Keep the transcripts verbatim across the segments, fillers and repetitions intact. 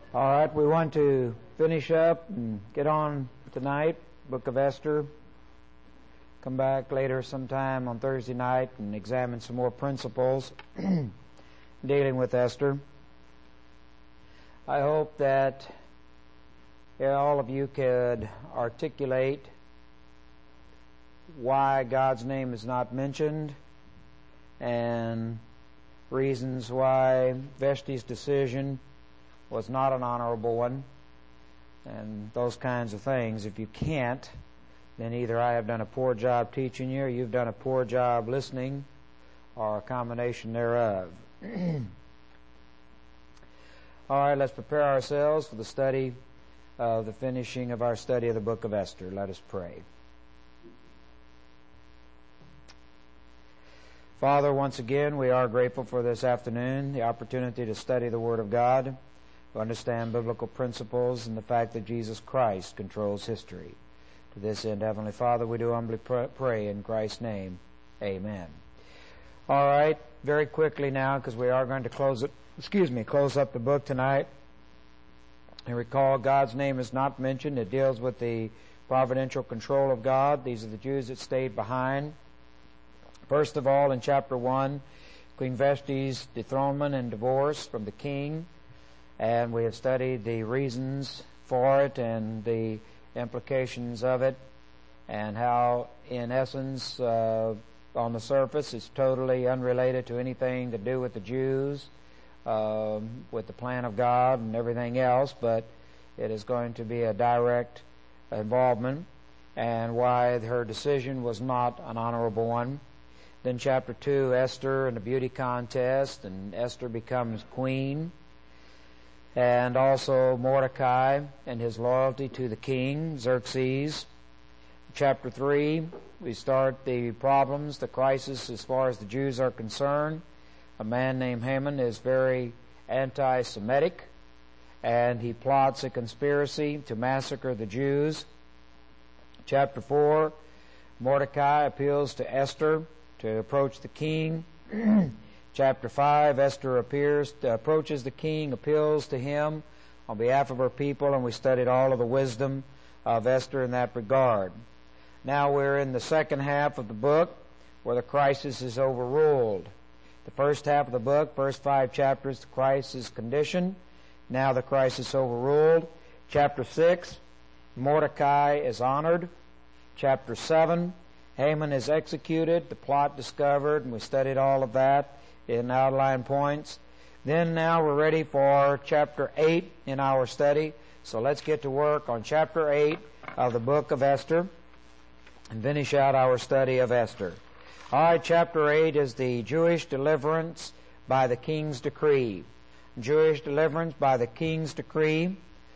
All right, we want to finish up and get on tonight, Book of Esther. Come back later sometime on Thursday night and examine some more principles dealing with Esther. I hope that yeah, all of you could articulate why God's name is not mentioned and reasons why Vashti's decision was not an honorable one, and those kinds of things. If you can't, then either I have done a poor job teaching you, or you've done a poor job listening, or a combination thereof. All right, let's prepare ourselves for the study of the finishing of our study of the book of Esther. Let us pray. Father, once again, we are grateful for this afternoon, the opportunity to study the Word of God, to understand biblical principles and the fact that Jesus Christ controls history. To this end, Heavenly Father, we do humbly pray in Christ's name. Amen. All right, very quickly now, because we are going to close it, excuse me, close up the book tonight. And recall, God's name is not mentioned. It deals with the providential control of God. These are the Jews that stayed behind. First of all, in chapter one, Queen Vashti's dethronement and divorce from the king. And we have studied the reasons for it and the implications of it, and how, in essence, uh, on the surface, it's totally unrelated to anything to do with the Jews, um, with the plan of God and everything else, but it is going to be a direct involvement, and why her decision was not an honorable one. Then chapter two, Esther and the beauty contest, and Esther becomes queen. And also Mordecai and his loyalty to the king, Xerxes. Chapter three, we start the problems, the crisis as far as the Jews are concerned. A man named Haman is very anti-Semitic, and he plots a conspiracy to massacre the Jews. Chapter four, Mordecai appeals to Esther to approach the king. Chapter five, Esther appears, uh, approaches the king, appeals to him on behalf of her people, and we studied all of the wisdom of Esther in that regard. Now we're in the second half of the book where the crisis is overruled. The first half of the book, first five chapters, the crisis condition. Now the crisis overruled. Chapter six, Mordecai is honored. Chapter seven, Haman is executed, the plot discovered, and we studied all of that in outline points. Then now we're ready for chapter eight in our study. So let's get to work on chapter eight of the book of Esther and finish out our study of Esther. All right, chapter eight is the Jewish deliverance by the king's decree. Jewish deliverance by the king's decree.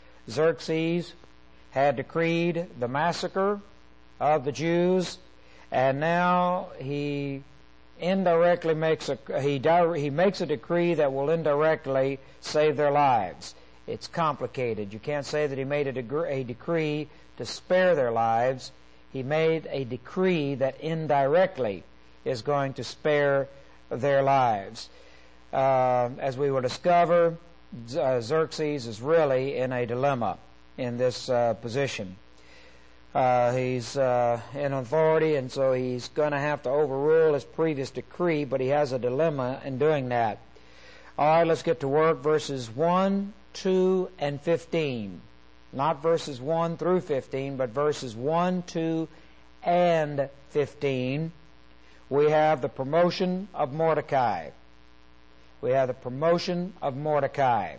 Xerxes had decreed the massacre of the Jews, and now he indirectly makes a he he makes a decree that will indirectly save their lives. It's complicated. You can't say that he made a, degre- a decree to spare their lives. He made a decree that indirectly is going to spare their lives. Uh, as we will discover, uh, Xerxes is really in a dilemma in this uh, position. Uh, he's uh, in authority, and so he's going to have to overrule his previous decree, but he has a dilemma in doing that. All right, let's get to work. Verses one, two, and fifteen. Not verses one through fifteen, but verses one, two, and fifteen. We have the promotion of Mordecai. We have the promotion of Mordecai.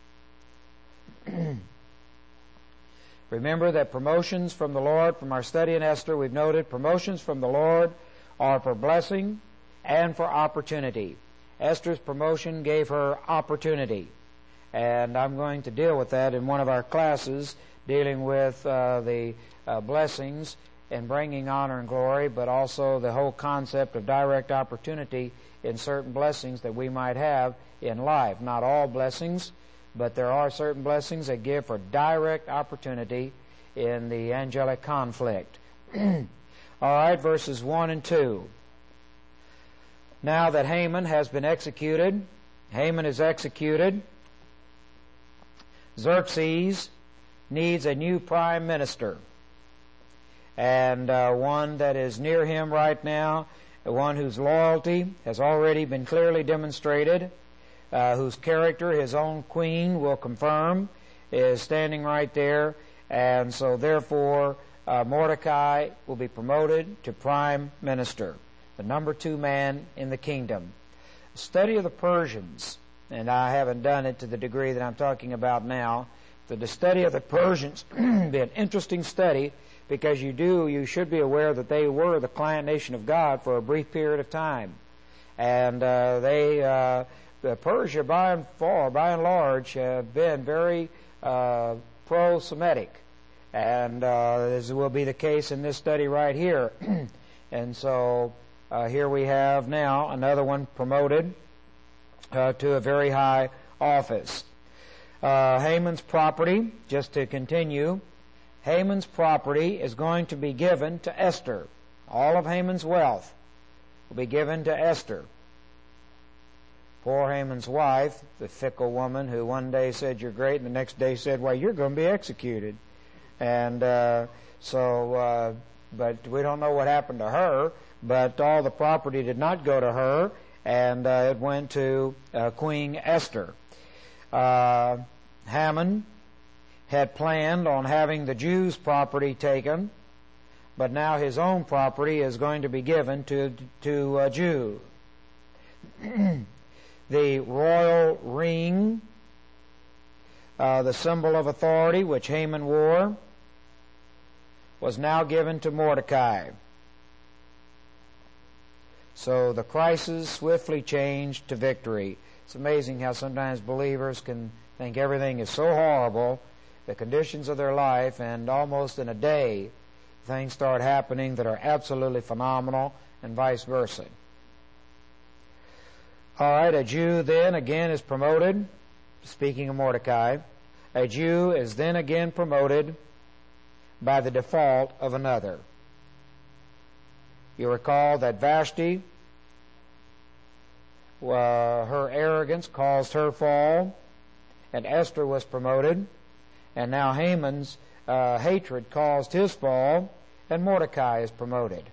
Remember that promotions from the Lord, from our study in Esther, we've noted promotions from the Lord are for blessing and for opportunity. Esther's promotion gave her opportunity, and I'm going to deal with that in one of our classes, dealing with uh, the uh, blessings and bringing honor and glory, but also the whole concept of direct opportunity in certain blessings that we might have in life. Not all blessings, but there are certain blessings that give for direct opportunity in the angelic conflict. All right, verses one and two. Now that Haman has been executed, Haman is executed. Xerxes needs a new prime minister, and uh, one that is near him right now, one whose loyalty has already been clearly demonstrated, uh, whose character his own queen will confirm, is standing right there. And so therefore uh, Mordecai will be promoted to prime minister, the number two man in the kingdom. Study of the Persians, and I haven't done it to the degree that I'm talking about now. The study of the Persians be an interesting study, because you do, you should be aware that they were the client nation of God for a brief period of time. And uh, they, uh, the Persia by and far, by and large, have been very uh, pro-Semitic. And uh, this will be the case in this study right here. And so uh, here we have now another one promoted uh, to a very high office. Uh, Haman's property, just to continue, Haman's property is going to be given to Esther. All of Haman's wealth will be given to Esther. Poor Haman's wife, the fickle woman who one day said, "You're great," and the next day said, "Well, you're going to be executed." And uh, so, uh, but we don't know what happened to her, but all the property did not go to her, and uh, it went to uh, Queen Esther. Uh, Haman had planned on having the Jews' property taken, but now his own property is going to be given to to a Jew. The royal ring, uh, the symbol of authority which Haman wore, was now given to Mordecai. So the crisis swiftly changed to victory. It's amazing how sometimes believers can think everything is so horrible, the conditions of their life, and almost in a day things start happening that are absolutely phenomenal, and vice versa. All right, a Jew then again is promoted. Speaking of Mordecai, a Jew is then again promoted by the default of another. You recall that Vashti, uh, her arrogance caused her fall, and Esther was promoted, and now Haman's uh, hatred caused his fall, and Mordecai is promoted.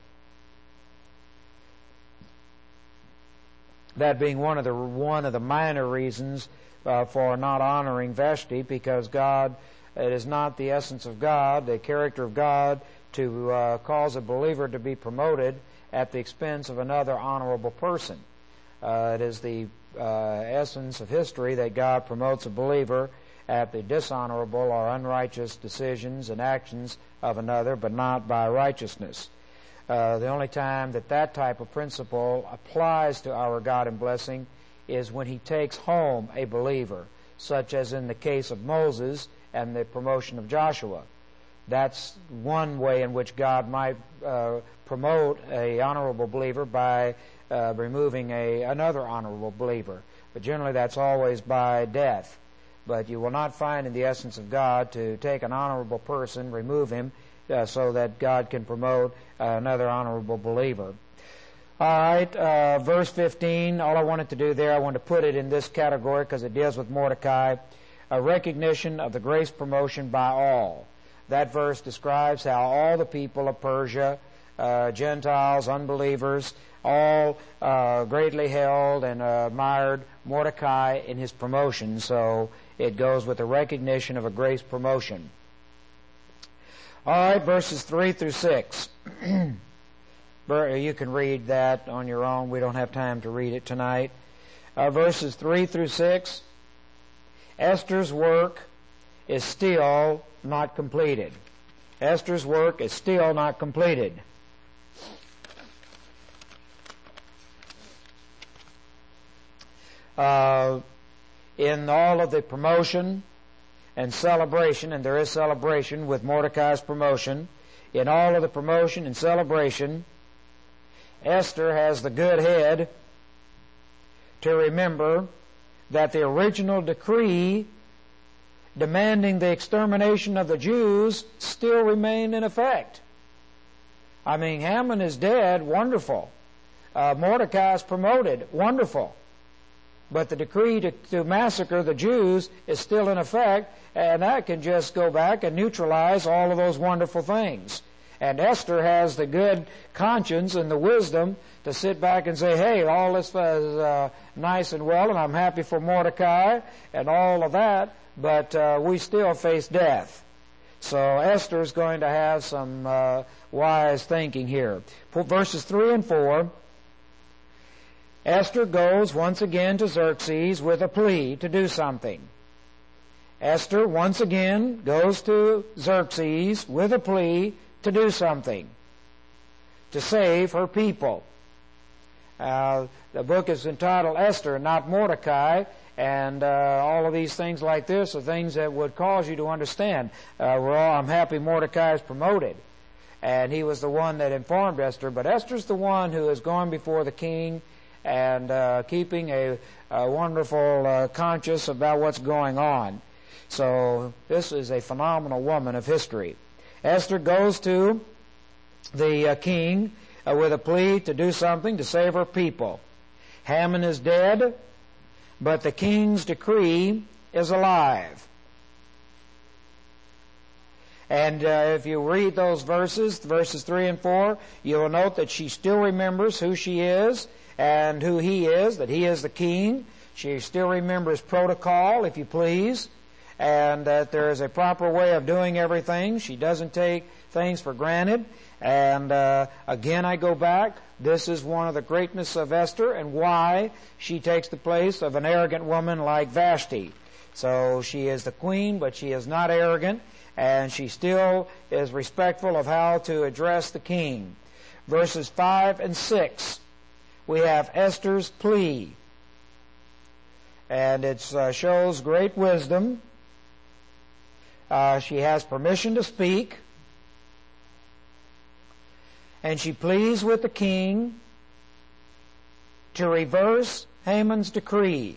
That being one of the one of the minor reasons uh, for not honoring Vashti, because God, it is not the essence of God, the character of God, to uh, cause a believer to be promoted at the expense of another honorable person. Uh, it is the uh, essence of history that God promotes a believer at the dishonorable or unrighteous decisions and actions of another, but not by righteousness. Uh, the only time that that type of principle applies to our God and blessing is when He takes home a believer, such as in the case of Moses and the promotion of Joshua. That's one way in which God might uh, promote a honorable believer by uh, removing a another honorable believer. But generally that's always by death. But you will not find in the essence of God to take an honorable person, remove him, uh, so that God can promote uh, another honorable believer. All right, uh, verse fifteen, all I wanted to do there, I wanted to put it in this category because it deals with Mordecai, a recognition of the grace promotion by all. That verse describes how all the people of Persia, uh, Gentiles, unbelievers, all uh, greatly held and uh, admired Mordecai in his promotion. So it goes with the recognition of a grace promotion. All right, verses three through six. You can read that on your own. We don't have time to read it tonight. Uh, verses three through six. Esther's work is still not completed. Esther's work is still not completed. Uh, in all of the promotion and celebration, and there is celebration with Mordecai's promotion, in all of the promotion and celebration, Esther has the good head to remember that the original decree demanding the extermination of the Jews still remained in effect. I mean, Haman is dead, wonderful. Uh, Mordecai is promoted, wonderful. but the decree to, to massacre the Jews is still in effect, and that can just go back and neutralize all of those wonderful things. And Esther has the good conscience and the wisdom to sit back and say, hey, all this is uh, nice and well, and I'm happy for Mordecai and all of that, but uh, we still face death. So Esther is going to have some uh, wise thinking here. Verses three and four, Esther goes once again to Xerxes with a plea to do something. Esther once again goes to Xerxes with a plea to do something, to save her people. Uh, the book is entitled Esther, not Mordecai, and uh, all of these things like this are things that would cause you to understand. Uh, we're all, I'm happy Mordecai is promoted, and he was the one that informed Esther, but Esther's the one who is going before the king and uh, keeping a, a wonderful uh, conscience about what's going on. So this is a phenomenal woman of history. Esther goes to the uh, king uh, with a plea to do something to save her people. Haman is dead, but the king's decree is alive. And uh, if you read those verses, verses three and four, you will note that she still remembers who she is and who he is, that he is the king. She still remembers protocol, if you please, and that there is a proper way of doing everything. She doesn't take things for granted. And uh, again, I go back. This is one of the greatness of Esther and why she takes the place of an arrogant woman like Vashti. So she is the queen, but she is not arrogant, and she still is respectful of how to address the king. Verses five and six, we have Esther's plea. And it uh, shows great wisdom. Uh, she has permission to speak. And she pleads with the king to reverse Haman's decree.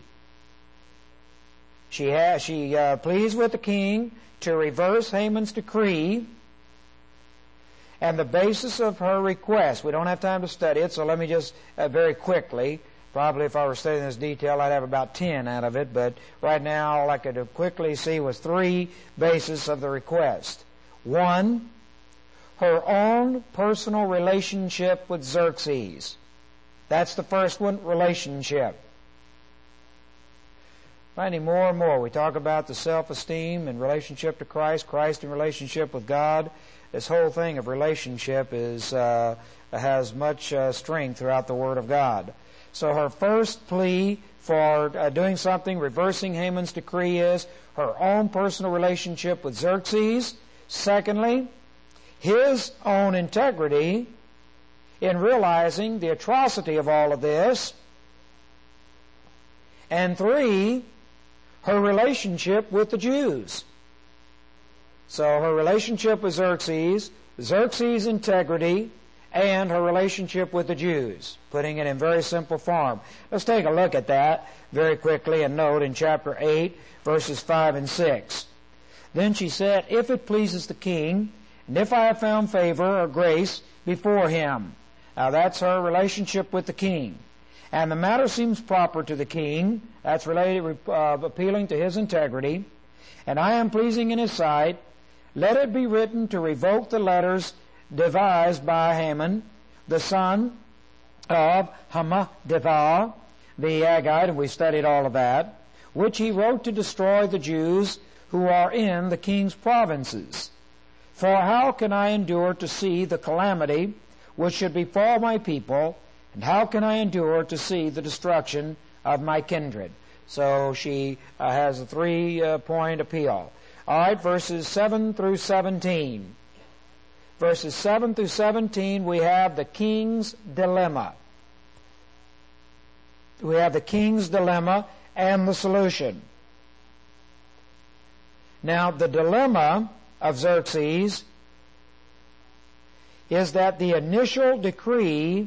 She has, she uh, pleads with the king to reverse Haman's decree. And the basis of her request, we don't have time to study it, so let me just uh, very quickly, probably if I were studying this detail, I'd have about ten out of it, but right now all I could quickly see was three bases of the request. One, her own personal relationship with Xerxes. That's the first one, relationship. Finding more and more, we talk about the self-esteem in relationship to Christ, Christ in relationship with God. This whole thing of relationship is uh, has much uh, strength throughout the Word of God. So her first plea for uh, doing something, reversing Haman's decree, is her own personal relationship with Xerxes. Secondly, his own integrity in realizing the atrocity of all of this. And three, her relationship with the Jews. So her relationship with Xerxes, Xerxes' integrity, and her relationship with the Jews, putting it in very simple form. Let's take a look at that very quickly and note in chapter eight, verses five and six. Then she said, if it pleases the king, and if I have found favor or grace before him. Now that's her relationship with the king. And the matter seems proper to the king. That's related, uh, appealing to his integrity. And I am pleasing in his sight. Let it be written to revoke the letters devised by Haman, the son of Hammedatha, the Agagite, and we studied all of that, which he wrote to destroy the Jews who are in the king's provinces. For how can I endure to see the calamity which should befall my people, and how can I endure to see the destruction of my kindred? So she uh, has a three-point uh, appeal. All right, verses seven through seventeen. Verses seven through seventeen, we have the king's dilemma. We have the king's dilemma and the solution. Now, the dilemma of Xerxes is that the initial decree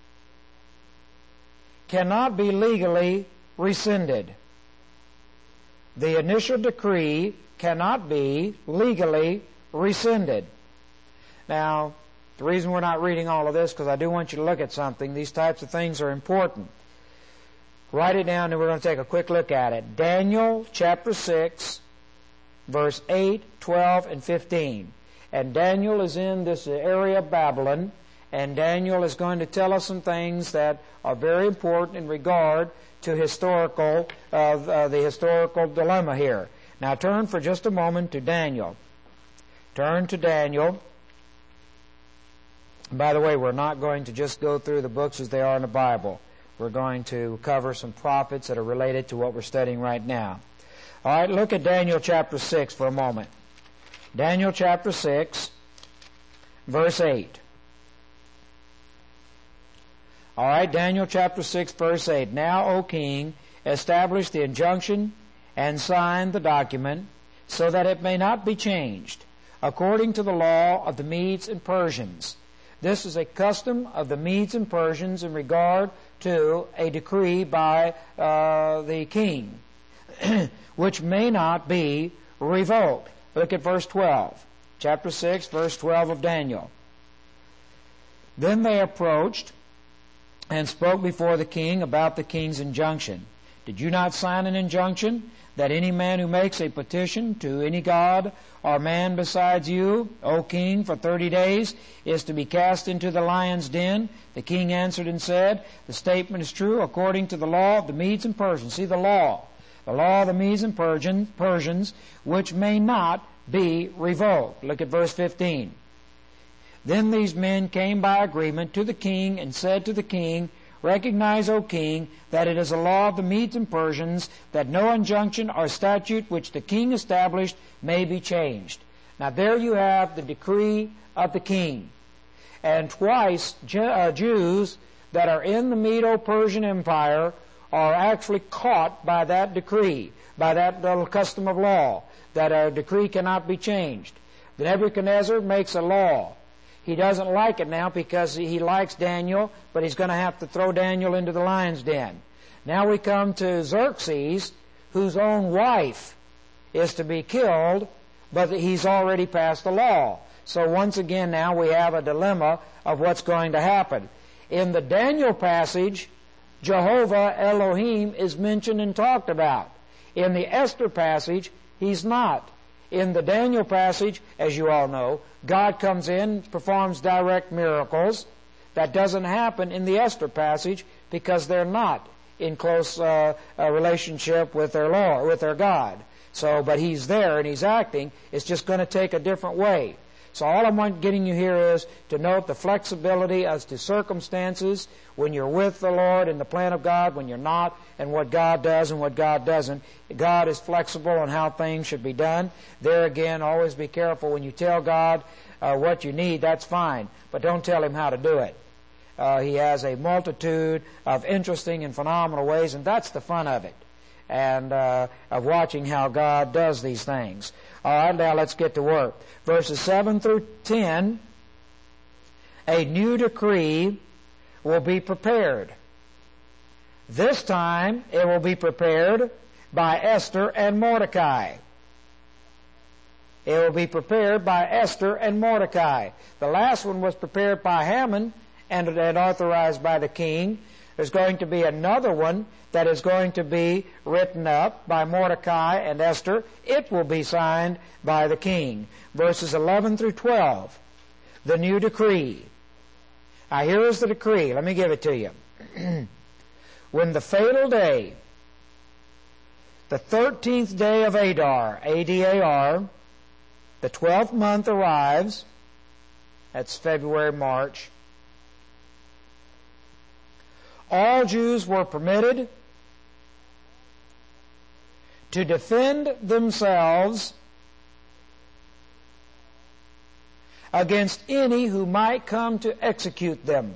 cannot be legally rescinded. The initial decree cannot be legally rescinded. Now, the reason we're not reading all of this, because I do want you to look at something. These types of things are important. Write it down and we're going to take a quick look at it. Daniel chapter six, verse eight, twelve, and fifteen. And Daniel is in this area of Babylon, and Daniel is going to tell us some things that are very important in regard to historical, uh, uh, the historical dilemma here. Now turn for just a moment to Daniel. Turn to Daniel. By the way, we're not going to just go through the books as they are in the Bible. We're going to cover some prophets that are related to what we're studying right now. All right, look at Daniel chapter six for a moment. Daniel chapter six, verse eight. All right, Daniel chapter six, verse eight. Now, O king, establish the injunction and sign the document so that it may not be changed, according to the law of the Medes and Persians. This is a custom of the Medes and Persians in regard to a decree by uh, the king, which may not be revoked. Look at verse twelve. Chapter six, verse twelve of Daniel. Then they approached and spoke before the king about the king's injunction. Did you not sign an injunction that any man who makes a petition to any god or man besides you, O king, for thirty days, is to be cast into the lion's den? The king answered and said, the statement is true according to the law of the Medes and Persians. See, the law. The law of the Medes and Persians, which may not be revoked. Look at verse fifteen. Then these men came by agreement to the king and said to the king, recognize, O king, that it is a law of the Medes and Persians that no injunction or statute which the king established may be changed. Now there you have the decree of the king. And twice Jews that are in the Medo-Persian Empire are actually caught by that decree, by that little custom of law, that a decree cannot be changed. Nebuchadnezzar makes a law. He doesn't like it now because he likes Daniel, but he's going to have to throw Daniel into the lion's den. Now we come to Xerxes, whose own wife is to be killed, but he's already passed the law. So once again now we have a dilemma of what's going to happen. In the Daniel passage, Jehovah Elohim is mentioned and talked about. In the Esther passage, he's not. In the Daniel passage, as you all know, God comes in, performs direct miracles. That doesn't happen in the Esther passage because they're not in close uh, uh, relationship with their Lord, with their God. So, but he's there and he's acting. It's just going to take a different way. So all I'm getting you here is to note the flexibility as to circumstances when you're with the Lord in the plan of God, when you're not, and what God does and what God doesn't. God is flexible on how things should be done. There again, always be careful when you tell God uh, what you need, that's fine, but don't tell Him how to do it. Uh, he has a multitude of interesting and phenomenal ways, and that's the fun of it, and uh, of watching how God does these things. All right, now let's get to work. Verses seven through ten, a new decree will be prepared. This time it will be prepared by Esther and Mordecai. It will be prepared by Esther and Mordecai. The last one was prepared by Haman and, and authorized by the king. There's going to be another one that is going to be written up by Mordecai and Esther. It will be signed by the king. Verses eleven through twelve, the new decree. Now here is the decree. Let me give it to you. When the fatal day, the thirteenth day of Adar, A D A R, the twelfth month arrives, that's February, March, all Jews were permitted to defend themselves against any who might come to execute them.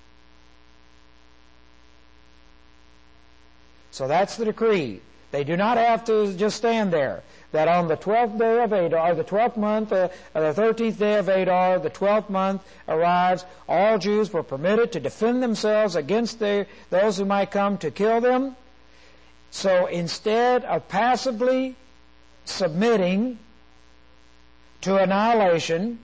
So that's the decree. They do not have to just stand there. That on the twelfth day of Adar, the twelfth month, uh, the thirteenth day of Adar, the twelfth month arrives, all Jews were permitted to defend themselves against their, those who might come to kill them. So instead of passively submitting to annihilation,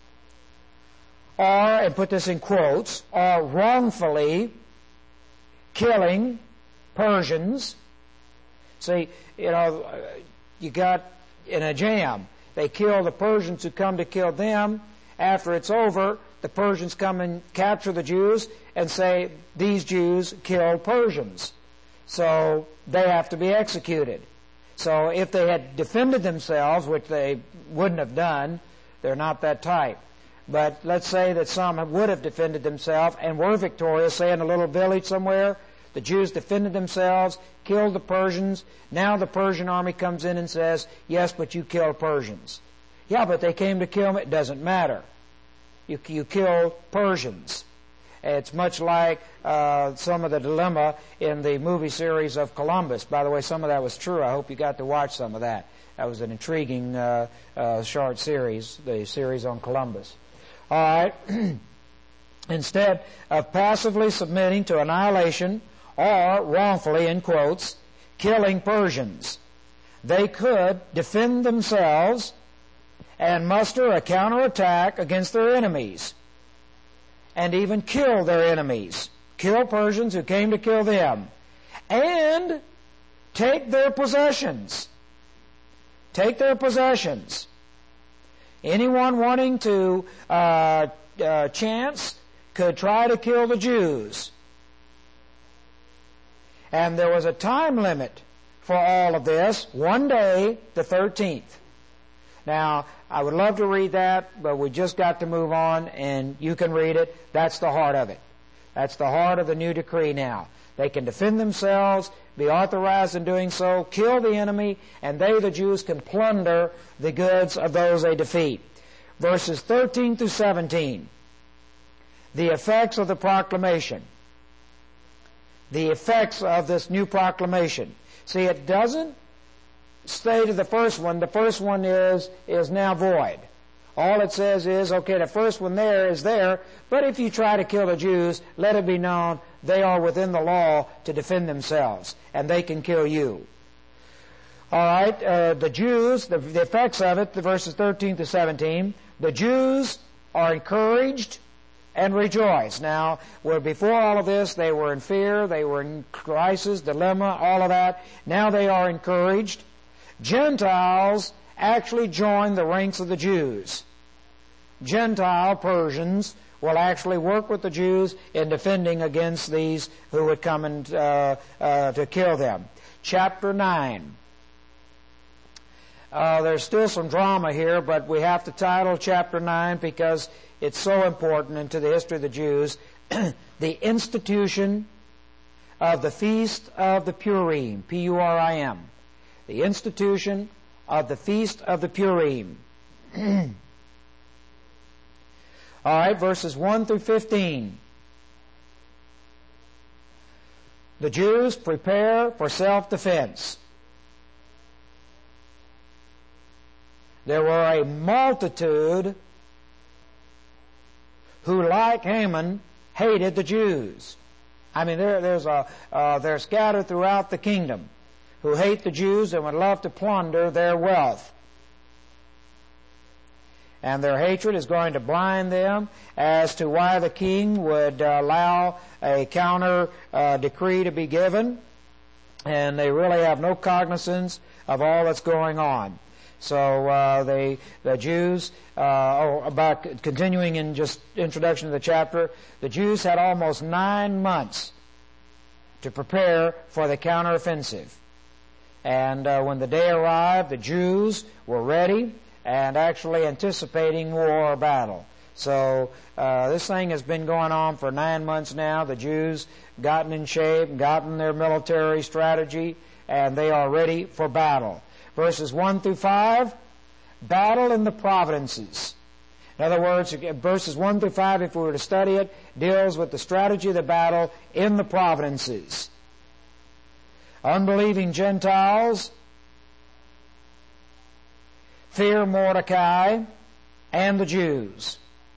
or, and put this in quotes, or wrongfully killing Persians. See, you know, you got in a jam. They kill the Persians who come to kill them. After it's over, the Persians come and capture the Jews and say, these Jews killed Persians. So they have to be executed. So if they had defended themselves, which they wouldn't have done, they're not that type. But let's say that some would have defended themselves and were victorious, say in a little village somewhere. The Jews defended themselves, killed the Persians. Now the Persian army comes in and says, yes, but you killed Persians. Yeah, but they came to kill me. It doesn't matter. You, you killed Persians. It's much like uh, some of the dilemma in the movie series of Columbus. By the way, some of that was true. I hope you got to watch some of that. That was an intriguing uh, uh, short series, the series on Columbus. All right. Instead of passively submitting to annihilation or wrongfully, in quotes, killing Persians, they could defend themselves and muster a counterattack against their enemies and even kill their enemies, kill Persians who came to kill them, and take their possessions. Take their possessions. Anyone wanting to uh, uh, chance could try to kill the Jews. And there was a time limit for all of this, one day, the thirteenth. Now, I would love to read that, but we just got to move on, and you can read it. That's the heart of it. That's the heart of the new decree now. They can defend themselves, be authorized in doing so, kill the enemy, and they, the Jews, can plunder the goods of those they defeat. Verses thirteen through seventeen. The effects of the proclamation. The effects of this new proclamation. See, it doesn't stay to the first one. The first one is, is now void. All it says is, okay, the first one there is there, but if you try to kill the Jews, let it be known they are within the law to defend themselves, and they can kill you. All right, uh, the Jews, the, the effects of it, the verses thirteen to seventeen, the Jews are encouraged and rejoice. Now, where before all of this, they were in fear, they were in crisis, dilemma, all of that. Now they are encouraged. Gentiles actually join the ranks of the Jews. Gentile Persians will actually work with the Jews in defending against these who would come and, uh, uh, to kill them. Chapter nine. Uh, there's still some drama here, but we have to title chapter nine because it's so important into the history of the Jews. The institution of the Feast of the Purim, P U R I M. The institution of the Feast of the Purim. All right, verses one through fifteen. The Jews prepare for self-defense. There were a multitude who, like Haman, hated the Jews. I mean, there, there's a, uh, they're scattered throughout the kingdom who hate the Jews and would love to plunder their wealth. And their hatred is going to blind them as to why the king would uh, allow a counter uh, decree to be given. And they really have no cognizance of all that's going on. So uh, they, the Jews, uh, oh, about continuing in just introduction to the chapter, the Jews had almost nine months to prepare for the counteroffensive. And uh, when the day arrived, the Jews were ready and actually anticipating war or battle. So uh, this thing has been going on for nine months now. The Jews gotten in shape, gotten their military strategy, and they are ready for battle. Verses one through five, battle in the provinces. In other words, verses one through five, if we were to study it, deals with the strategy of the battle in the provinces. Unbelieving Gentiles fear Mordecai and the Jews.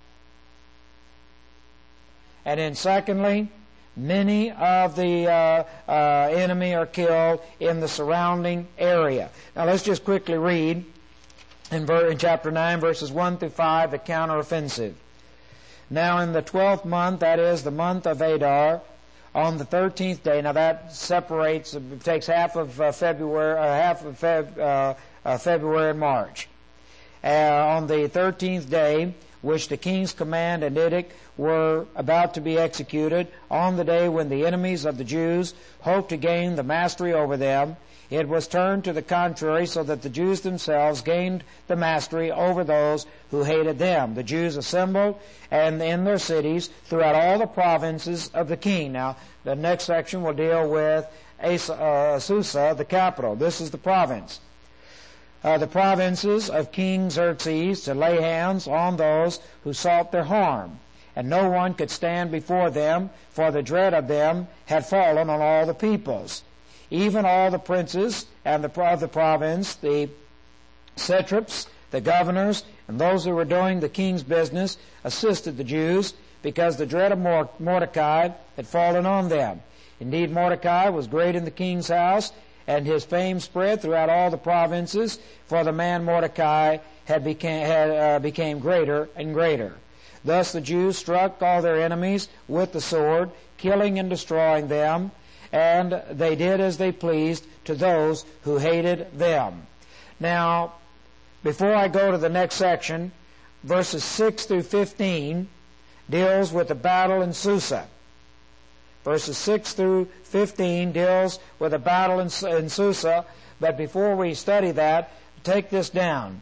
And then secondly, many of the uh, uh, enemy are killed in the surrounding area. Now let's just quickly read in, ver- in chapter nine, verses one through five, the counteroffensive. Now in the twelfth month, that is the month of Adar, on the thirteenth day. Now that separates, it takes half of uh, February, uh, half of Feb, uh, uh, February and March. Uh, on the thirteenth day, which the king's command and edict were about to be executed, on the day when the enemies of the Jews hoped to gain the mastery over them, it was turned to the contrary, so that the Jews themselves gained the mastery over those who hated them. The Jews assembled and in their cities throughout all the provinces of the king. Now, the next section will deal with Susa, the capital. This is the province. Uh, the provinces of King Xerxes, to lay hands on those who sought their harm. And no one could stand before them, for the dread of them had fallen on all the peoples. Even all the princes and the, of the province, the satraps, the governors, and those who were doing the king's business, assisted the Jews, because the dread of Mordecai had fallen on them. Indeed, Mordecai was great in the king's house, and his fame spread throughout all the provinces, for the man Mordecai had became, had, uh, became greater and greater. Thus the Jews struck all their enemies with the sword, killing and destroying them, and they did as they pleased to those who hated them. Now, before I go to the next section, verses six through fifteen deals with the battle in Susa. Verses six through fifteen deals with a battle in, in Susa, but before we study that, take this down.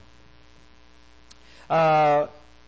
Uh,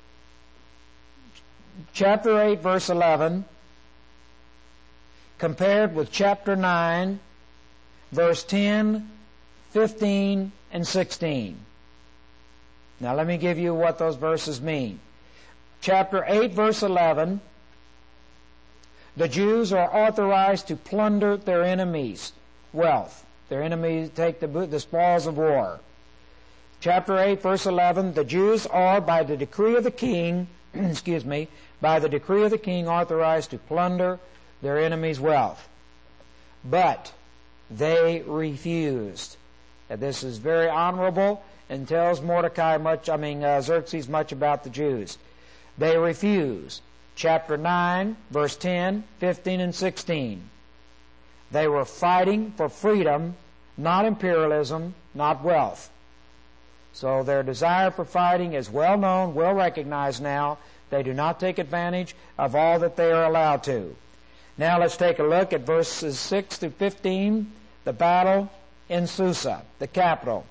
chapter eight, verse eleven, compared with chapter nine, verse ten, fifteen, and sixteen. Now let me give you what those verses mean. Chapter eight, verse eleven, the Jews are authorized to plunder their enemies' wealth. Their enemies take the, the spoils of war. Chapter eight, verse eleven, the Jews are, by the decree of the king, excuse me, by the decree of the king, authorized to plunder their enemies' wealth. But they refused. And this is very honorable and tells Mordecai much, I mean, uh, Xerxes much about the Jews. They refused. Chapter nine, verse ten, fifteen, and sixteen. They were fighting for freedom, not imperialism, not wealth. So their desire for fighting is well known, well recognized now. They do not take advantage of all that they are allowed to. Now let's take a look at verses six through fifteen, the battle in Susa, the capital.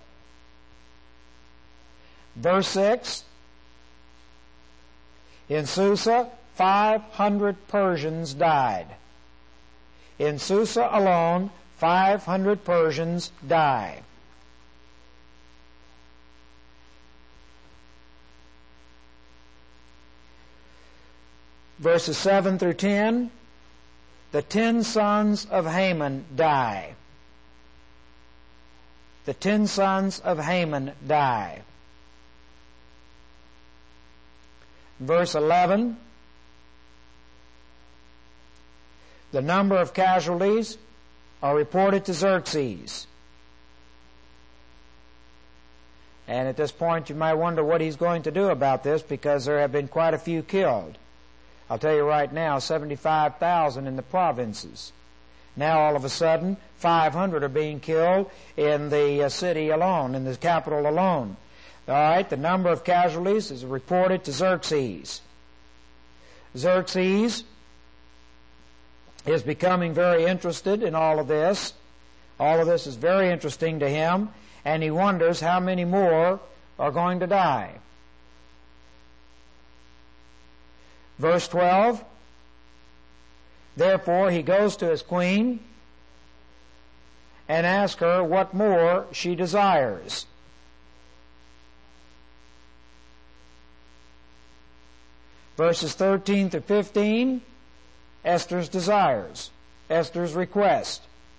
Verse six, in Susa, five hundred Persians died. In Susa alone, five hundred Persians died. Verses seven through ten, the ten sons of Haman die. The ten sons of Haman die. Verse eleven, the number of casualties are reported to Xerxes. And at this point you might wonder what he's going to do about this, because there have been quite a few killed. I'll tell you right now, seventy-five thousand in the provinces. Now all of a sudden, five hundred are being killed in the uh, city alone, in the capital alone. All right, the number of casualties is reported to Xerxes. Xerxes is becoming very interested in all of this. All of this is very interesting to him, and he wonders how many more are going to die. Verse twelve, therefore he goes to his queen and asks her what more she desires. Verses thirteen to fifteen, Esther's desires, Esther's request.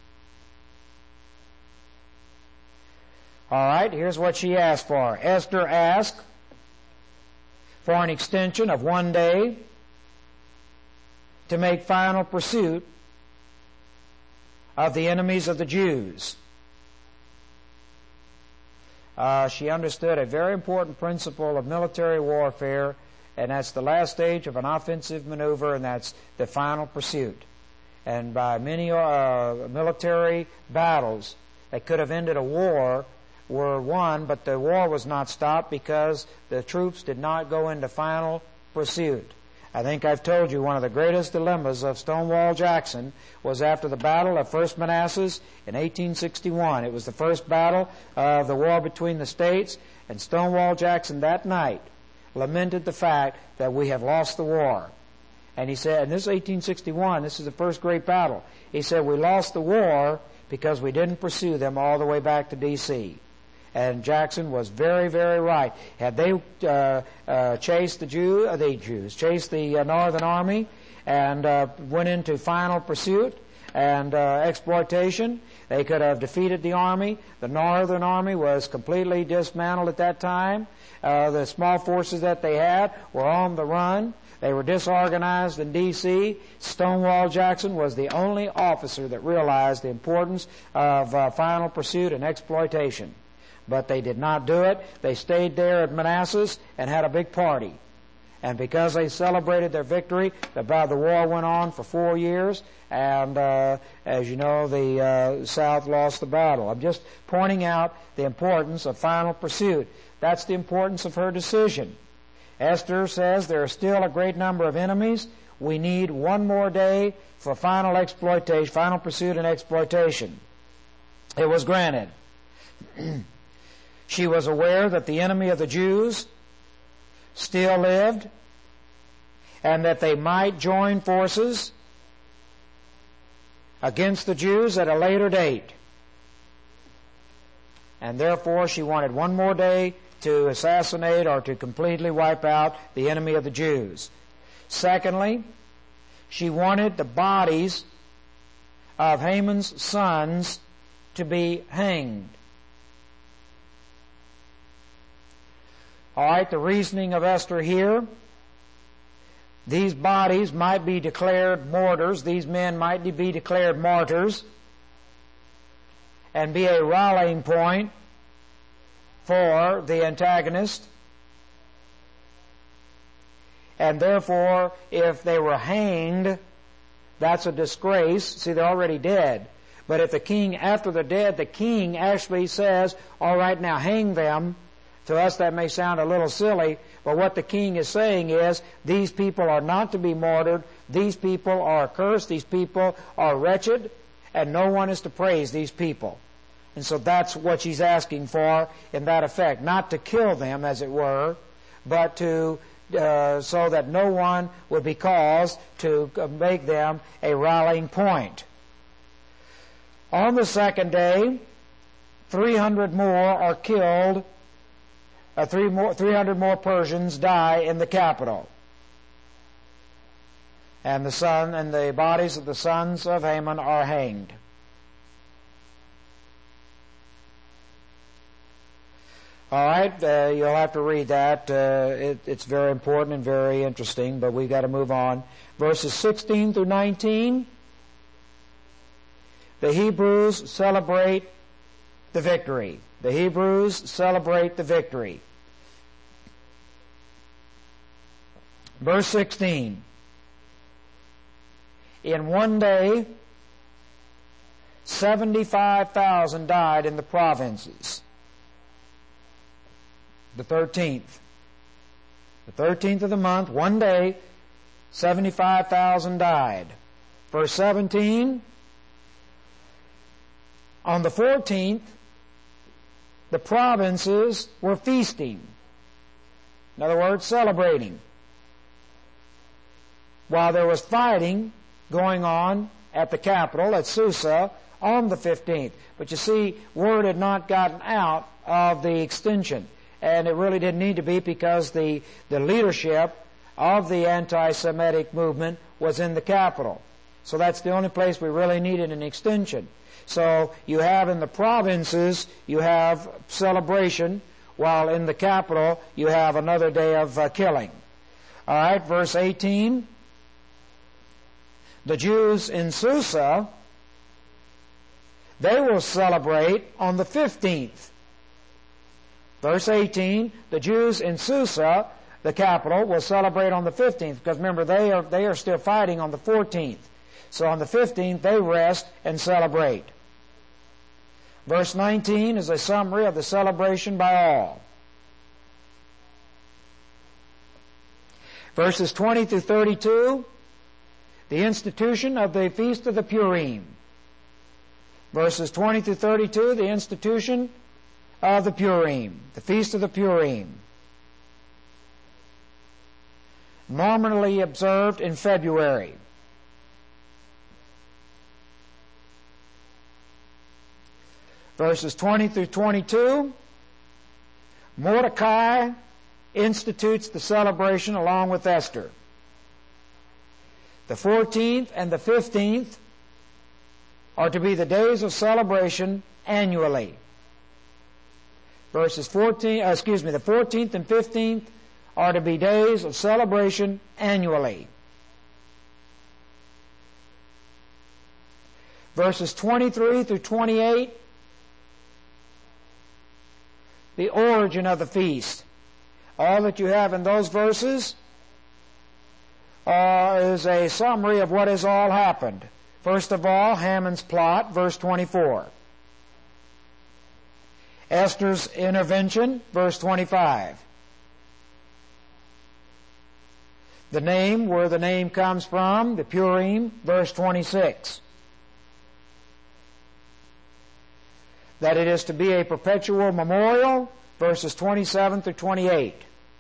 All right, here's what she asked for. Esther asked for an extension of one day to make final pursuit of the enemies of the Jews. Uh, she understood a very important principle of military warfare, and that's the last stage of an offensive maneuver, and that's the final pursuit. and by many uh, military battles that could have ended a war were won, but the war was not stopped because the troops did not go into final pursuit. I think I've told you one of the greatest dilemmas of Stonewall Jackson was after the Battle of First Manassas in eighteen sixty-one. It was the first battle of the war between the states, and Stonewall Jackson that night lamented the fact that we have lost the war. And he said, and this is eighteen sixty-one, this is the first great battle. He said, we lost the war because we didn't pursue them all the way back to D C And Jackson was very, very right. Had they uh, uh, chased the Jew, uh, the Jews, chased the uh, Northern Army and uh, went into final pursuit and uh, exploitation, they could have defeated the army. The Northern Army was completely dismantled at that time. Uh, the small forces that they had were on the run. They were disorganized in D C Stonewall Jackson was the only officer that realized the importance of uh, final pursuit and exploitation. But they did not do it. They stayed there at Manassas and had a big party. And because they celebrated their victory, the, the war went on for four years, and uh, as you know, the uh, South lost the battle. I'm just pointing out the importance of final pursuit. That's the importance of her decision. Esther says there are still a great number of enemies. We need one more day for final exploitation, final pursuit and exploitation. It was granted. She was aware that the enemy of the Jews still lived and that they might join forces against the Jews at a later date. And therefore she wanted one more day to assassinate or to completely wipe out the enemy of the Jews. Secondly, she wanted the bodies of Haman's sons to be hanged. All right, the reasoning of Esther here, these bodies might be declared martyrs, these men might be declared martyrs, and be a rallying point for the antagonist. And therefore, if they were hanged, that's a disgrace. See, they're already dead. But if the king, after they're dead, the king actually says, all right, now hang them. To us that may sound a little silly, but what the king is saying is, these people are not to be martyred, these people are cursed, these people are wretched, and no one is to praise these people. And so that's what she's asking for in that effect. Not to kill them, as it were, but to uh, so that no one would be caused to make them a rallying point. On the second day, three hundred more are killed. Uh, three more, three hundred more Persians die in the capital. And the son and the bodies of the sons of Haman are hanged. All right, uh, you'll have to read that. Uh, it, it's very important and very interesting, but we've got to move on. Verses sixteen through nineteen. The Hebrews celebrate the victory. The Hebrews celebrate the victory. Verse sixteen. In one day, seventy-five thousand died in the provinces. The thirteenth. The thirteenth of the month, one day, seventy-five thousand died. Verse seventeen. On the fourteenth, the provinces were feasting. In other words, celebrating. While there was fighting going on at the capital, at Susa, on the fifteenth. But you see, word had not gotten out of the extension. And it really didn't need to be because the, the leadership of the anti-Semitic movement was in the capital. So that's the only place we really needed an extension. So you have in the provinces, you have celebration, while in the capital, you have another day of uh, killing. All right, verse eighteen. The Jews in Susa, they will celebrate on the fifteenth. Verse eighteen, the Jews in Susa, the capital, will celebrate on the fifteenth, because remember, they are, they are still fighting on the fourteenth. So on the fifteenth, they rest and celebrate. Verse nineteen is a summary of the celebration by all. Verses twenty through thirty-two, the institution of the Feast of the Purim. Verses twenty through thirty-two, the institution of the Purim, the Feast of the Purim. Normally observed in February. Verses twenty through twenty-two, Mordecai institutes the celebration along with Esther. The fourteenth and the fifteenth are to be the days of celebration annually. Verses fourteen, uh, excuse me, the fourteenth and fifteenth are to be days of celebration annually. Verses twenty-three through twenty-eight, the origin of the feast. All that you have in those verses uh, is a summary of what has all happened. First of all, Haman's plot, verse twenty-four. Esther's intervention, verse twenty-five. The name, where the name comes from, the Purim, verse twenty-six. That it is to be a perpetual memorial, verses twenty-seven through twenty-eight.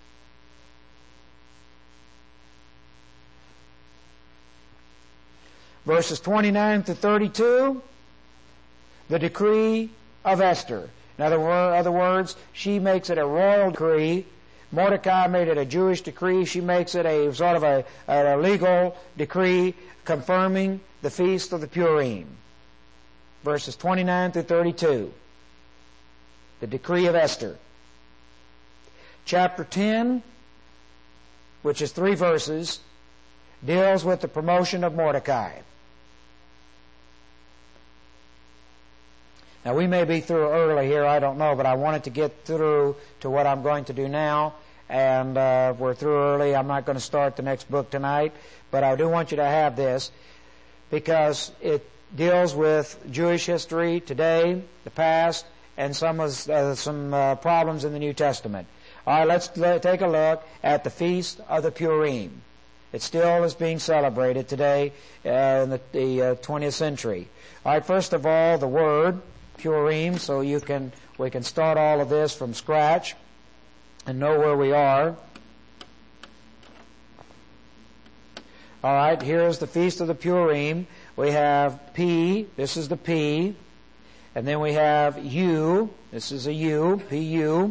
Verses twenty-nine to thirty-two, the decree of Esther. In other, wor- other words, she makes it a royal decree. Mordecai made it a Jewish decree. She makes it a sort of a, a legal decree confirming the Feast of the Purim. Verses twenty-nine through thirty-two, the decree of Esther. Chapter ten, which is three verses, deals with the promotion of Mordecai. Now, we may be through early here, I don't know, but I wanted to get through to what I'm going to do now, and uh, we're through early. I'm not going to start the next book tonight, but I do want you to have this because it deals with Jewish history today, the past, and some of, uh, some uh, problems in the New Testament. All right, let's l- take a look at the Feast of the Purim. It still is being celebrated today uh, in the, the uh, twentieth century. All right, first of all, the word Purim, so you can we can start all of this from scratch and know where we are. All right, here is the Feast of the Purim. We have P, this is the P, and then we have U, this is a U, P U,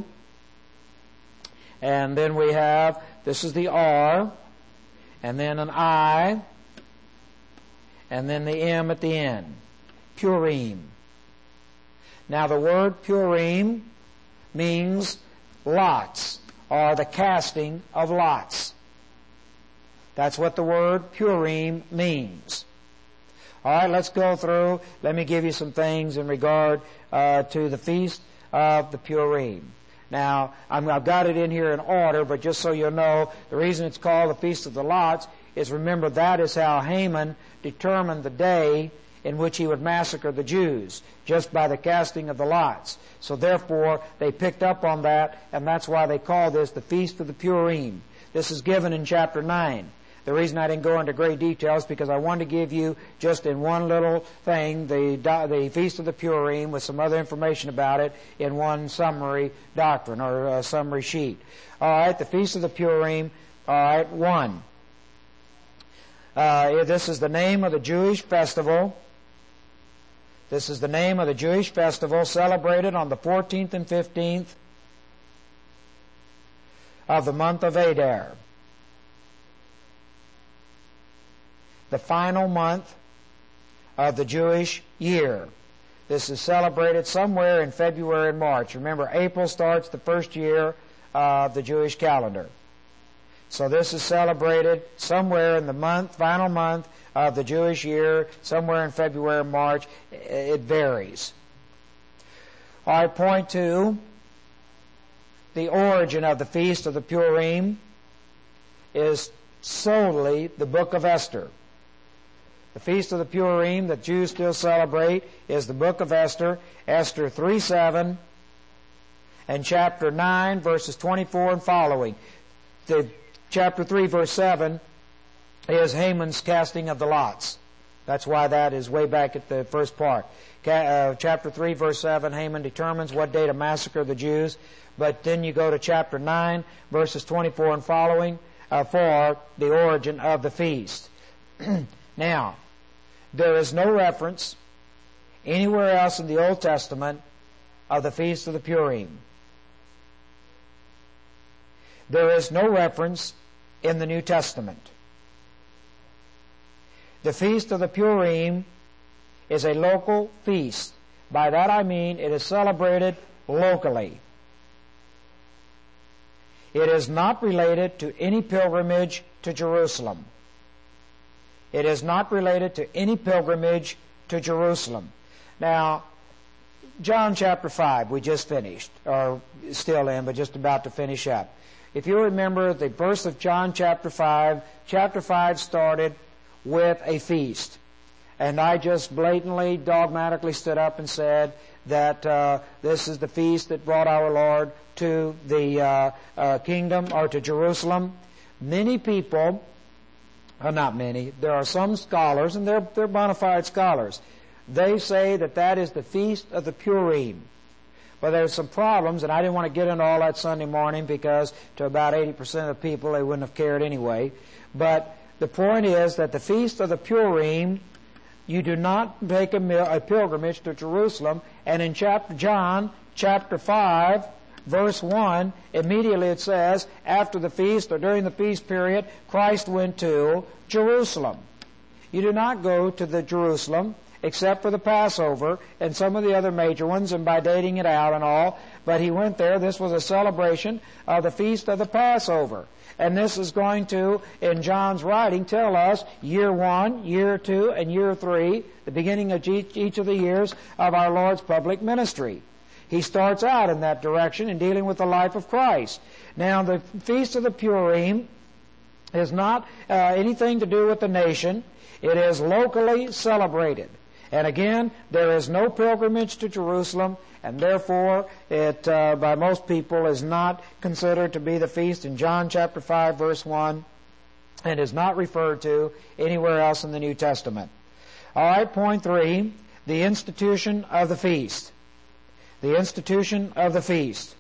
and then we have, this is the R, and then an I, and then the M at the end. Purim. Now the word Purim means lots, or the casting of lots. That's what the word Purim means. All right, let's go through. Let me give you some things in regard uh, to the Feast of the Purim. Now, I'm, I've got it in here in order, but just so you know, the reason it's called the Feast of the Lots is, remember, that is how Haman determined the day in which he would massacre the Jews, just by the casting of the lots. So therefore, they picked up on that, and that's why they call this the Feast of the Purim. This is given in chapter nine. The reason I didn't go into great detail is because I wanted to give you, just in one little thing, the, the Feast of the Purim with some other information about it in one summary doctrine, or uh, summary sheet. All right, the Feast of the Purim, all right, one. Uh, this is the name of the Jewish festival. This is the name of the Jewish festival celebrated on the fourteenth and fifteenth of the month of Adar, the final month of the Jewish year. This is celebrated somewhere in February and March. Remember, April starts the first year of the Jewish calendar. So this is celebrated somewhere in the month, final month of the Jewish year, somewhere in February or March. It varies. All right, point two, the origin of the Feast of the Purim is solely the book of Esther. The Feast of the Purim that Jews still celebrate is the book of Esther, Esther three seven, and chapter nine, verses twenty-four and following. The chapter three, verse seven is Haman's casting of the lots. That's why that is way back at the first part. Uh, chapter three, verse seven, Haman determines what day to massacre the Jews. But then you go to chapter nine, verses twenty-four and following, uh, for the origin of the feast. Now, there is no reference anywhere else in the Old Testament of the Feast of the Purim. There is no reference in the New Testament. The Feast of the Purim is a local feast. By that I mean it is celebrated locally. It is not related to any pilgrimage to Jerusalem. It is not related to any pilgrimage to Jerusalem. Now, John chapter five, we just finished, or still in, but just about to finish up. If you remember the verse of John chapter five, chapter five started with a feast. And I just blatantly, dogmatically stood up and said that uh, this is the feast that brought our Lord to the uh, uh, kingdom, or to Jerusalem. Many people, uh, not many, there are some scholars, and they're, they're bona fide scholars, they say that that is the Feast of the Purim. But there's some problems, and I didn't want to get into all that Sunday morning because to about eighty percent of the people they wouldn't have cared anyway. But the point is that the Feast of the Purim, you do not take a, a pilgrimage to Jerusalem. And in chapter John, chapter five, verse one, immediately it says, after the feast or during the feast period, Christ went to Jerusalem. You do not go to the Jerusalem except for the Passover and some of the other major ones, and by dating it out and all. But he went there. This was a celebration of the feast of the Passover. And this is going to, in John's writing, tell us year one, year two, and year three, the beginning of each, each of the years of our Lord's public ministry. He starts out in that direction in dealing with the life of Christ. Now, the Feast of the Purim is not uh, anything to do with the nation. It is locally celebrated. And again, there is no pilgrimage to Jerusalem, and therefore it, uh, by most people, is not considered to be the feast in John chapter five, verse one, and is not referred to anywhere else in the New Testament. All right, point three, the institution of the feast. The institution of the feast.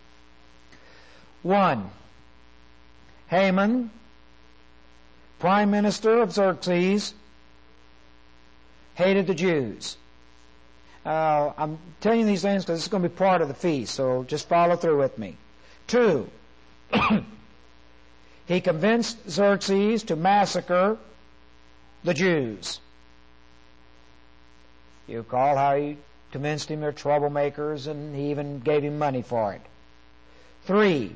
One, Haman, prime minister of Xerxes, hated the Jews. Uh, I'm telling you these things because this is going to be part of the feast, so just follow through with me. Two, he convinced Xerxes to massacre the Jews. You recall how he convinced him they're troublemakers, and he even gave him money for it. Three,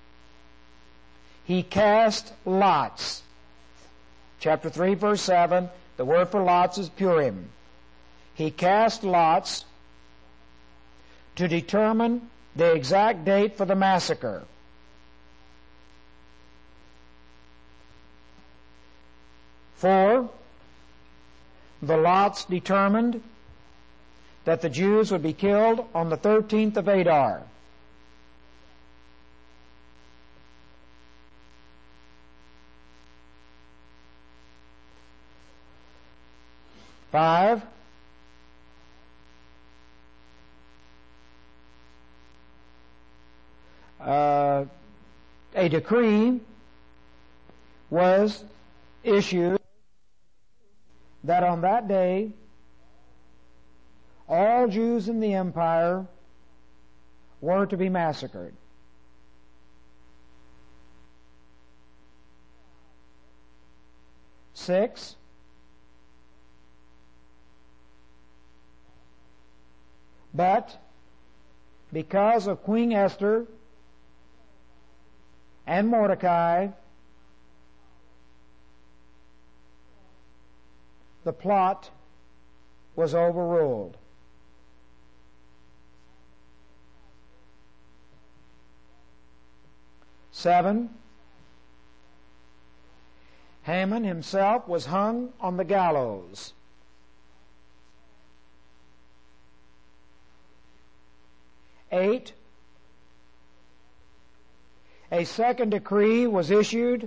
he cast lots. Chapter three, verse seven, the word for lots is Purim. He cast lots to determine the exact date for the massacre. Four, the lots determined that the Jews would be killed on the thirteenth of Adar. Five, uh, a decree was issued that on that day all Jews in the empire were to be massacred. Six, but because of Queen Esther and Mordecai, the plot was overruled. Seven, Haman himself was hung on the gallows. Eight, a second decree was issued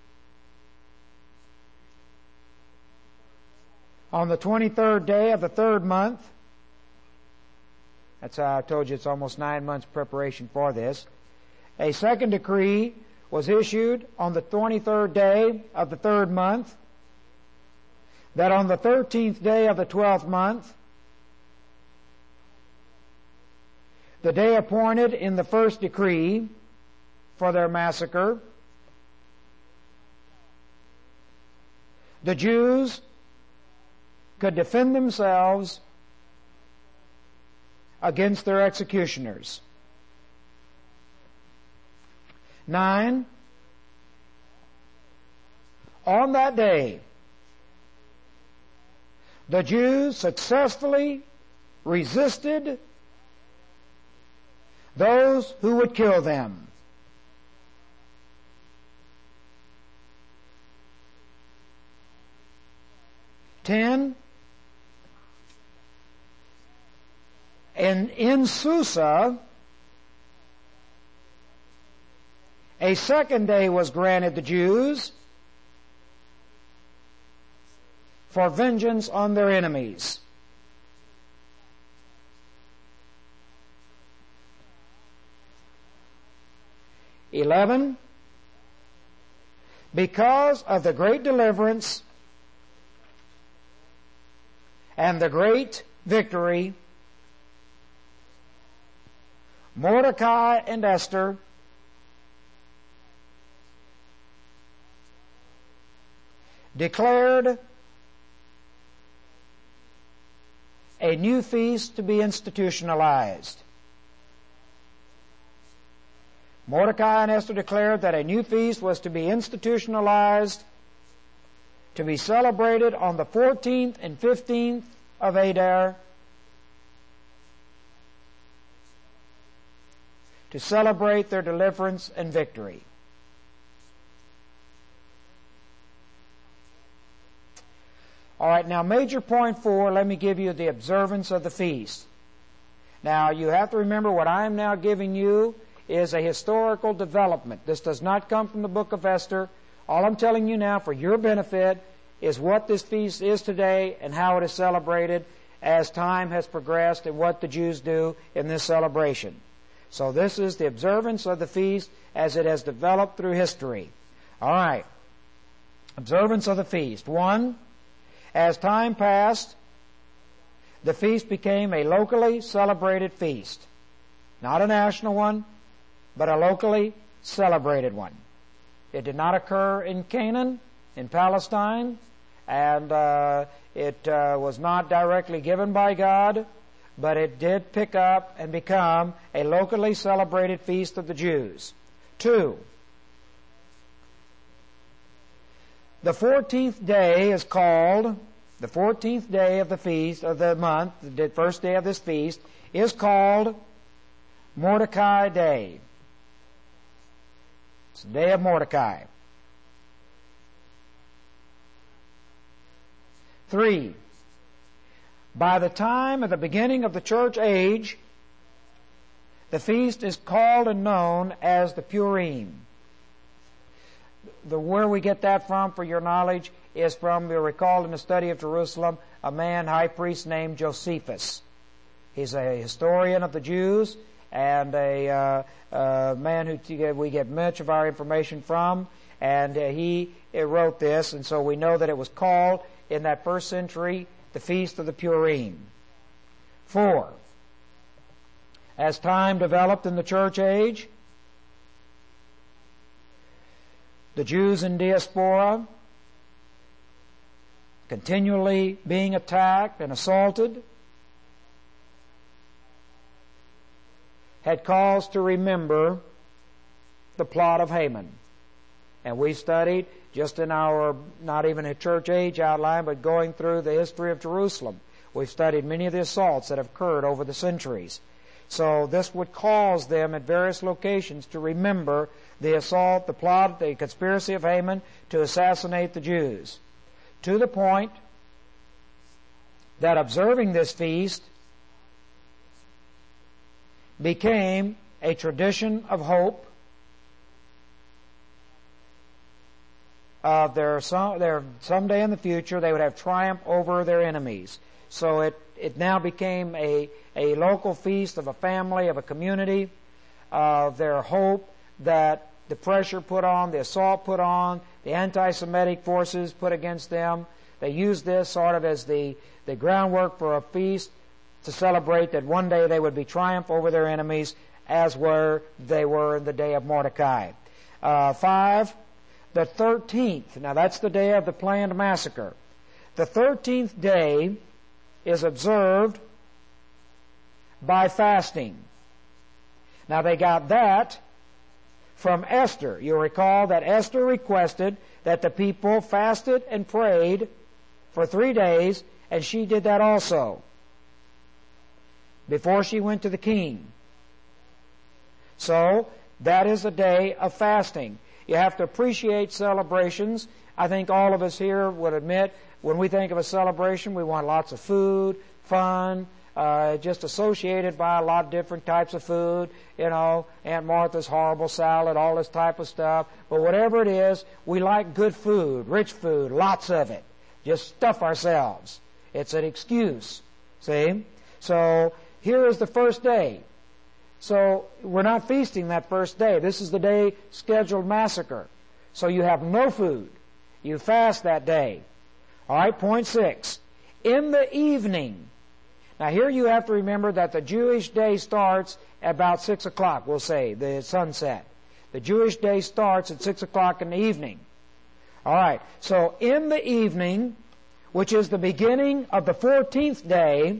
on the twenty-third day of the third month. That's how I told you it's almost nine months preparation for this. A second decree was issued on the twenty-third day of the third month, that on the thirteenth day of the twelfth month, the day appointed in the first decree for their massacre, the Jews could defend themselves against their executioners. Nine, on that day, the Jews successfully resisted those who would kill them. Ten, and in Susa, a second day was granted the Jews for vengeance on their enemies. Eleven, because of the great deliverance and the great victory, Mordecai and Esther declared a new feast to be institutionalized. Mordecai and Esther declared that a new feast was to be institutionalized, to be celebrated on the fourteenth and fifteenth of Adar, to celebrate their deliverance and victory. All right, now major point four, let me give you the observance of the feast. Now you have to remember what I am now giving you is a historical development. This does not come from the book of Esther. All I'm telling you now for your benefit is what this feast is today and how it is celebrated as time has progressed and what the Jews do in this celebration. So this is the observance of the feast as it has developed through history. All right. Observance of the feast. One, as time passed, the feast became a locally celebrated feast. Not a national one, but a locally celebrated one. It did not occur in Canaan, in Palestine, and uh, it uh, was not directly given by God, but it did pick up and become a locally celebrated feast of the Jews. Two, the fourteenth day is called, the fourteenth day of the feast of the month, the first day of this feast, is called Mordecai Day. It's the day of Mordecai. Three, by the time of the beginning of the church age, the feast is called and known as the Purim. The, where we get that from, for your knowledge, is from, you'll recall in the study of Jerusalem, a man, high priest named Josephus. He's a historian of the Jews and a uh, uh, man who we get much of our information from, and uh, he uh, wrote this, and so we know that it was called in that first century the Feast of the Purim. Four, as time developed in the church age, the Jews in diaspora, continually being attacked and assaulted, had cause to remember the plot of Haman. And we studied, just in our, not even a church age outline, but going through the history of Jerusalem, we've studied many of the assaults that have occurred over the centuries. So this would cause them at various locations to remember the assault, the plot, the conspiracy of Haman to assassinate the Jews, to the point that observing this feast became a tradition of hope. Uh, there some, there someday in the future they would have triumph over their enemies. So it it now became a a local feast of a family, of a community, of their hope that the pressure put on, the assault put on, the anti-Semitic forces put against them. They used this sort of as the the groundwork for a feast to celebrate that one day they would be triumph over their enemies, as were they were in the day of Mordecai. Uh, five, the thirteenth. Now that's the day of the planned massacre. The thirteenth day is observed by fasting. Now they got that from Esther. You'll recall that Esther requested that the people fasted and prayed for three days, and she did that also before she went to the king. So that is a day of fasting. You have to appreciate celebrations. I think all of us here would admit when we think of a celebration, we want lots of food, fun, uh, just associated by a lot of different types of food, you know, Aunt Martha's horrible salad, all this type of stuff. But whatever it is, we like good food, rich food, lots of it. Just stuff ourselves. It's an excuse. See? So here is the first day. So we're not feasting that first day. This is the day scheduled massacre. So you have no food. You fast that day. All right, point six. In the evening. Now here you have to remember that the Jewish day starts about six o'clock, we'll say, the sunset. The Jewish day starts at six o'clock in the evening. All right, so in the evening, which is the beginning of the fourteenth day,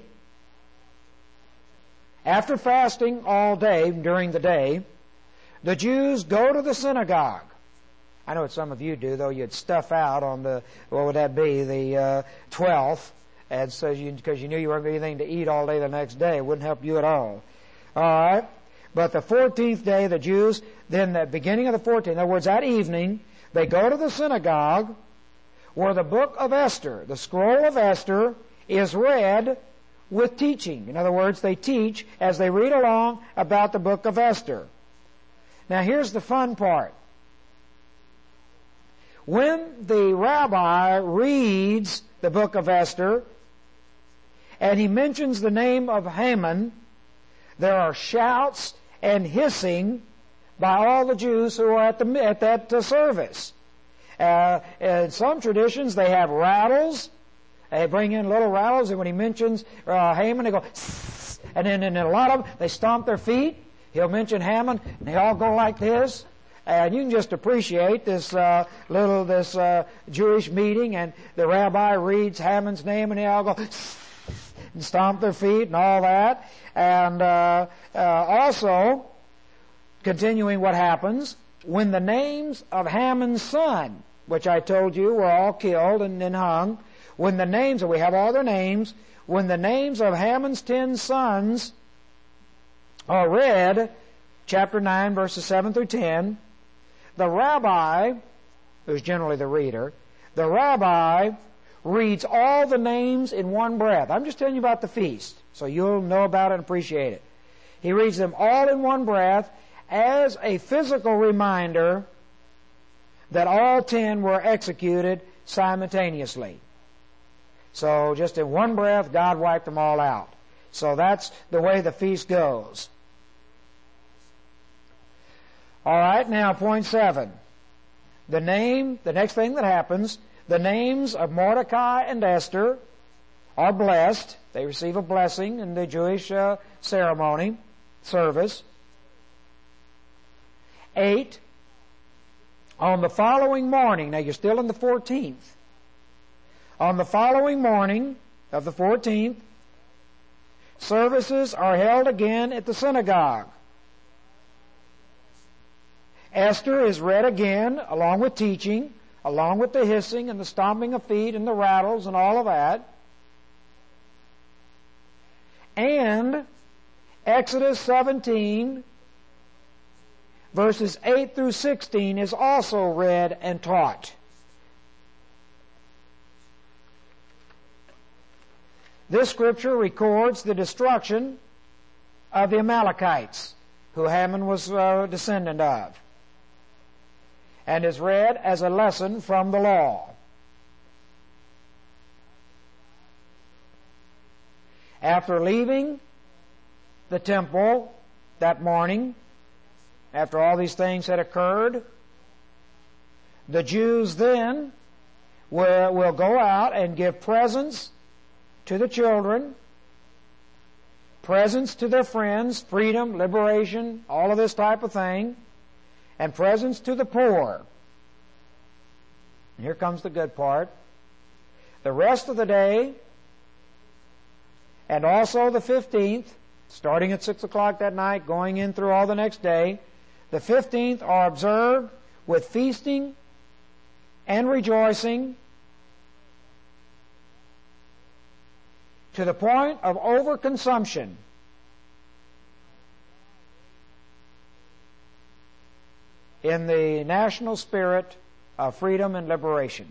after fasting all day, during the day, the Jews go to the synagogue. I know what some of you do, though. You'd stuff out on the, what would that be, the uh, twelfth, and so you, because you knew you weren't going to have anything to eat all day the next day. It wouldn't help you at all. All right? But the fourteenth day, the Jews, then the beginning of the fourteenth, in other words, that evening, they go to the synagogue where the book of Esther, the scroll of Esther, is read with teaching. In other words, they teach as they read along about the book of Esther. Now here's the fun part. When the rabbi reads the book of Esther and he mentions the name of Haman, there are shouts and hissing by all the Jews who are at, the, at that uh, service. Uh, in some traditions, they have rattles. They bring in little rattles, and when he mentions uh, Haman, they go, sss, and then in a lot of them, they stomp their feet. He'll mention Haman, and they all go like this. And you can just appreciate this uh, little, this uh, Jewish meeting, and the rabbi reads Haman's name, and they all go, sss, and stomp their feet and all that. And uh, uh, also, continuing what happens, when the names of Haman's son, which I told you were all killed and then hung, when the names, and we have all their names, when the names of Haman's ten sons are read, chapter nine, verses seven through ten, the rabbi, who's generally the reader, the rabbi reads all the names in one breath. I'm just telling you about the feast, so you'll know about it and appreciate it. He reads them all in one breath as a physical reminder that all ten were executed simultaneously. So just in one breath, God wiped them all out. So that's the way the feast goes. All right, now point seven. The name, the next thing that happens, the names of Mordecai and Esther are blessed. They receive a blessing in the Jewish uh, ceremony, service. Eight, on the following morning, now you're still in the fourteenth. On the following morning of the fourteenth, services are held again at the synagogue. Esther is read again, along with teaching, along with the hissing and the stomping of feet and the rattles and all of that. And Exodus seventeen, verses eight through sixteen is also read and taught. This scripture records the destruction of the Amalekites, who Haman was a descendant of, and is read as a lesson from the law. After leaving the temple that morning, after all these things had occurred, the Jews then will, will go out and give presents to the children, presents to their friends, freedom, liberation, all of this type of thing, and presents to the poor. And here comes the good part. The rest of the day, and also the fifteenth, starting at six o'clock that night, going in through all the next day, the fifteenth are observed with feasting and rejoicing, to the point of overconsumption. In the national spirit of freedom and liberation.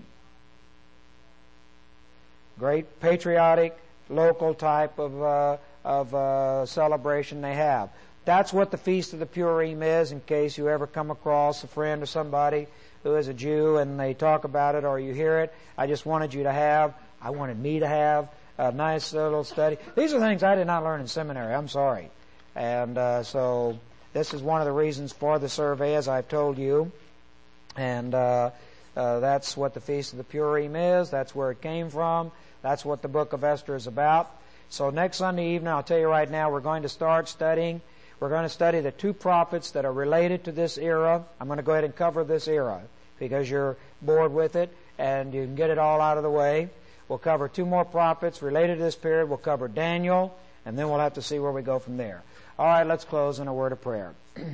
Great patriotic, local type of, uh, of uh, celebration they have. That's what the Feast of the Purim is, in case you ever come across a friend or somebody who is a Jew and they talk about it or you hear it. I just wanted you to have, I wanted me to have a nice little study. These are things I did not learn in seminary. I'm sorry. And uh, so this is one of the reasons for the survey, as I've told you. And uh, uh, that's what the Feast of the Purim is. That's where it came from. That's what the book of Esther is about. So next Sunday evening, I'll tell you right now, we're going to start studying. We're going to study the two prophets that are related to this era. I'm going to go ahead and cover this era because you're bored with it and you can get it all out of the way. We'll cover two more prophets related to this period. We'll cover Daniel, and then we'll have to see where we go from there. All right, let's close in a word of prayer.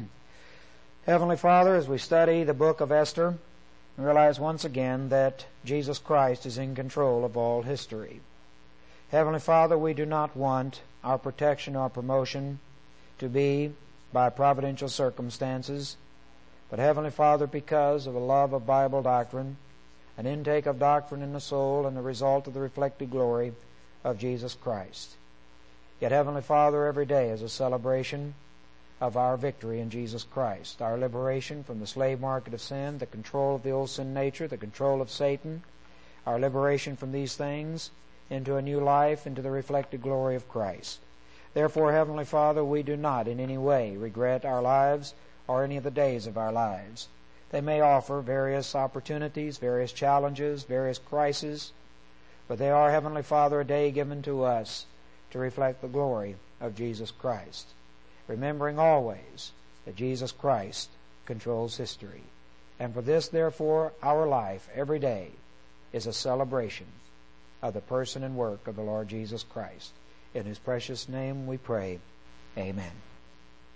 Heavenly Father, as we study the book of Esther, we realize once again that Jesus Christ is in control of all history. Heavenly Father, we do not want our protection or promotion to be by providential circumstances, but Heavenly Father, because of a love of Bible doctrine, an intake of doctrine in the soul, and the result of the reflected glory of Jesus Christ. Yet, Heavenly Father, every day is a celebration of our victory in Jesus Christ, our liberation from the slave market of sin, the control of the old sin nature, the control of Satan, our liberation from these things into a new life, into the reflected glory of Christ. Therefore, Heavenly Father, we do not in any way regret our lives or any of the days of our lives. They may offer various opportunities, various challenges, various crises, but they are, Heavenly Father, a day given to us to reflect the glory of Jesus Christ, remembering always that Jesus Christ controls history. And for this, therefore, our life every day is a celebration of the person and work of the Lord Jesus Christ. In His precious name we pray. Amen.